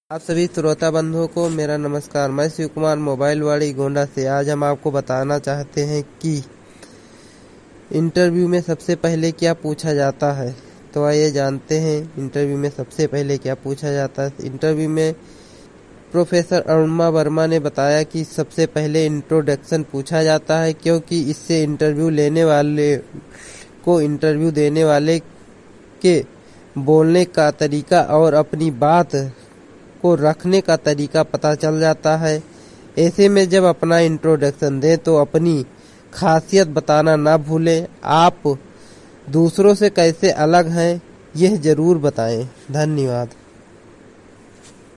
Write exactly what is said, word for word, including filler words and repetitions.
आप सभी श्रोता बंधुओं को मेरा नमस्कार। मैं शिव कुमार मोबाइल वाड़ी गोंडा से। आज हम आपको बताना चाहते हैं कि इंटरव्यू में सबसे पहले क्या पूछा जाता है। तो आइए जानते हैं इंटरव्यू में सबसे पहले क्या पूछा जाता है। इंटरव्यू में प्रोफेसर अरुणिमा वर्मा ने बताया कि सबसे पहले इंट्रोडक्शन पूछा जाता है, क्योंकि इससे इंटरव्यू लेने वाले को इंटरव्यू देने वाले के बोलने का तरीका और अपनी बात को रखने का तरीका पता चल जाता है। ऐसे में जब अपना इंट्रोडक्शन दें तो अपनी खासियत बताना ना भूलें। आप दूसरों से कैसे अलग हैं यह जरूर बताएं। धन्यवाद।